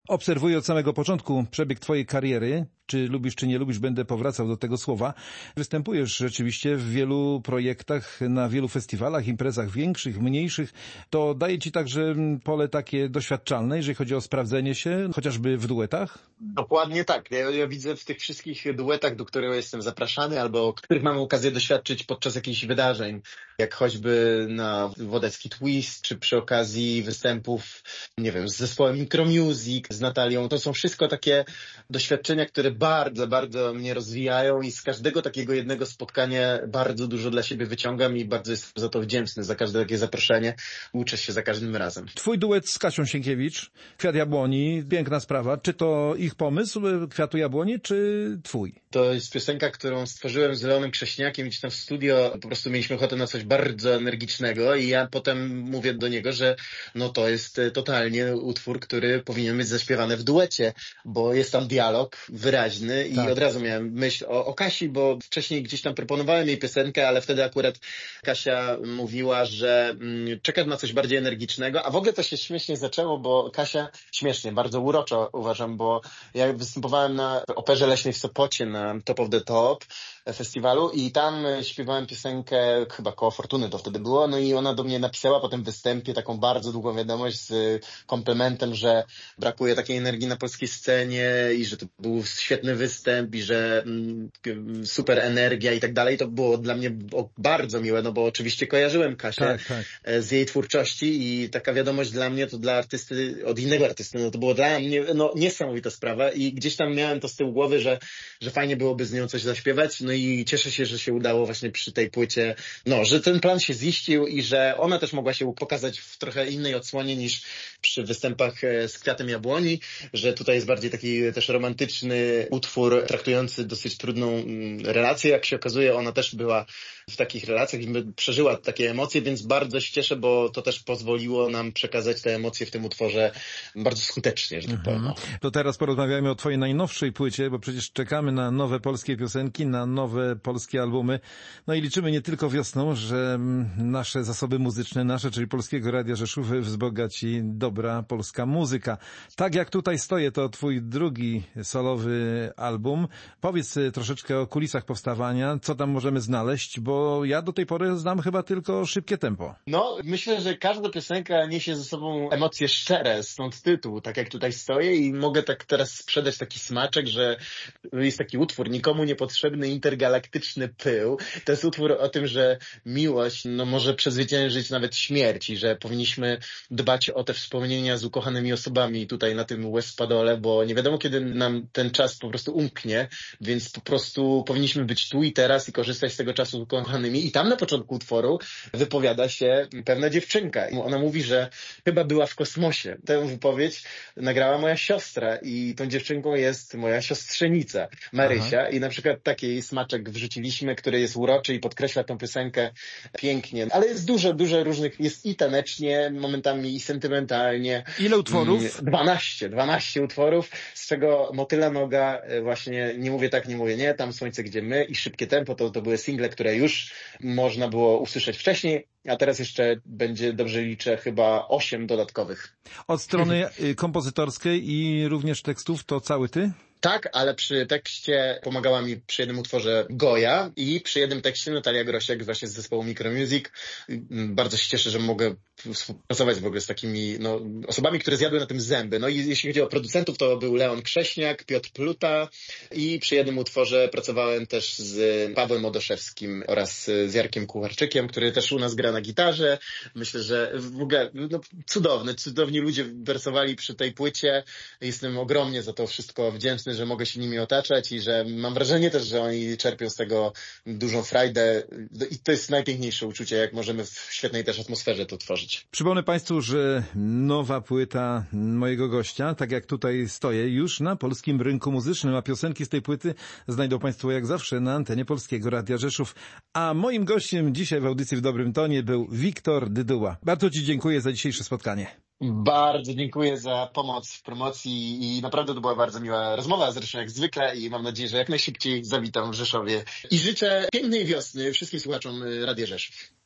Obserwuję od samego początku przebieg twojej kariery. Czy lubisz, czy nie lubisz, będę powracał do tego słowa. Występujesz rzeczywiście w wielu projektach, na wielu festiwalach, imprezach większych, mniejszych. To daje ci także pole takie doświadczalne, jeżeli chodzi o sprawdzenie się, chociażby w duetach? Dokładnie tak. Ja widzę w tych wszystkich duetach, do których jestem zapraszany albo których mam okazję doświadczyć podczas jakichś wydarzeń, jak choćby na Wodecki Twist, czy przy okazji występów, nie wiem, z zespołem Micromusic, z Natalią. To są wszystko takie doświadczenia, które bardzo, bardzo mnie rozwijają i z każdego takiego jednego spotkania bardzo dużo dla siebie wyciągam i bardzo jestem za to wdzięczny, za każde takie zaproszenie. Uczę się za każdym razem. Twój duet z Kasią Sienkiewicz, Kwiat Jabłoni, piękna sprawa. Czy to ich pomysł, Kwiatu Jabłoni, czy twój? To jest piosenka, którą stworzyłem z Leonem Krześniakiem i tam w studio po prostu mieliśmy ochotę na coś bardzo energicznego i ja potem mówię do niego, że no to jest totalnie utwór, który powinien być zaśpiewany w duecie, bo jest tam dialog wyraźny i od razu miałem myśl o Kasi, bo wcześniej gdzieś tam proponowałem jej piosenkę, ale wtedy akurat Kasia mówiła, że czeka na coś bardziej energicznego, a w ogóle to się śmiesznie zaczęło, bo Kasia śmiesznie, bardzo uroczo uważam, bo ja występowałem na Operze Leśnej w Sopocie na Top of the Top festiwalu i tam śpiewałem piosenkę, chyba Koło Fortuny to wtedy było, no i ona do mnie napisała po tym występie taką bardzo długą wiadomość z komplementem, że brakuje takiej energii na polskiej scenie i że to był świetny występ i że super energia i tak dalej. To było dla mnie bardzo miłe, no bo oczywiście kojarzyłem Kasię z jej twórczości i taka wiadomość dla mnie to dla artysty, od innego artysty, no to było dla mnie niesamowita sprawa i gdzieś tam miałem to z tyłu głowy, że fajnie byłoby z nią coś zaśpiewać, no i cieszę się, że się udało właśnie przy tej płycie, no, że ten plan się ziścił i że ona też mogła się pokazać w trochę innej odsłonie niż przy występach z Kwiatem Jabłoni, że tutaj jest bardziej taki też romantyczny utwór traktujący dosyć trudną relację, jak się okazuje, ona też była w takich relacjach i przeżyła takie emocje, więc bardzo się cieszę, bo to też pozwoliło nam przekazać te emocje w tym utworze bardzo skutecznie, że tak powiem. To teraz porozmawiajmy o twojej najnowszej płycie, bo przecież czekamy na nowe polskie piosenki, na nowe polskie albumy. No i liczymy nie tylko wiosną, że nasze zasoby muzyczne, czyli Polskiego Radia Rzeszów, wzbogaci dobra polska muzyka. Tak jak tutaj stoję, to twój drugi solowy album. Powiedz troszeczkę o kulisach powstawania, co tam możemy znaleźć, bo ja do tej pory znam chyba tylko Szybkie tempo. No, myślę, że każda piosenka niesie ze sobą emocje szczere, stąd tytuł, tak jak tutaj stoję i mogę tak teraz sprzedać taki smaczek, że jest taki utwór Nikomu Niepotrzebny Intergalaktyczny Pył. To jest utwór o tym, że miłość może przezwyciężyć nawet śmierć i że powinniśmy dbać o te wspomnienia z ukochanymi osobami tutaj na tym Westpadole, bo nie wiadomo, kiedy nam ten czas po prostu umknie, więc po prostu powinniśmy być tu i teraz i korzystać z tego czasu z ukochanymi. I tam na początku utworu wypowiada się pewna dziewczynka. Ona mówi, że chyba była w kosmosie. Tę wypowiedź nagrała moja siostra i tą dziewczynką jest moja siostrzenica Marysia. I na przykład taki smaczek wrzuciliśmy, który jest uroczy i podkreśla tę piosenkę pięknie. Ale jest dużo różnych, jest i tanecznie, momentami i sentymentalnie. Ile utworów? 12 utworów, z czego Motyla Noga, właśnie Nie mówię tak, nie mówię nie, Tam słońce, gdzie my i Szybkie tempo, to były single, które już można było usłyszeć wcześniej, a teraz jeszcze będzie, dobrze liczę, chyba 8 dodatkowych. Od strony kompozytorskiej i również tekstów to cały ty? Tak, ale przy tekście pomagała mi przy jednym utworze Goja i przy jednym tekście Natalia Grosiek właśnie z zespołu Micromusic. Bardzo się cieszę, że mogę współpracować w ogóle z takimi osobami, które zjadły na tym zęby. No i jeśli chodzi o producentów, to był Leon Krześniak, Piotr Pluta i przy jednym utworze pracowałem też z Pawłem Odoszewskim oraz z Jarkiem Kucharczykiem, który też u nas gra na gitarze. Myślę, że w ogóle cudowni ludzie wersowali przy tej płycie. Jestem ogromnie za to wszystko wdzięczny, że mogę się nimi otaczać i że mam wrażenie też, że oni czerpią z tego dużą frajdę i to jest najpiękniejsze uczucie, jak możemy w świetnej też atmosferze to tworzyć. Przypomnę Państwu, że nowa płyta mojego gościa, tak jak tutaj stoję, już na polskim rynku muzycznym, a piosenki z tej płyty znajdą Państwo jak zawsze na antenie Polskiego Radia Rzeszów. A moim gościem dzisiaj w audycji w Dobrym Tonie był Wiktor Dyduła. Bardzo Ci dziękuję za dzisiejsze spotkanie. Bardzo dziękuję za pomoc w promocji i naprawdę to była bardzo miła rozmowa, zresztą jak zwykle i mam nadzieję, że jak najszybciej zawitam w Rzeszowie. I życzę pięknej wiosny wszystkim słuchaczom Radia Rzeszów.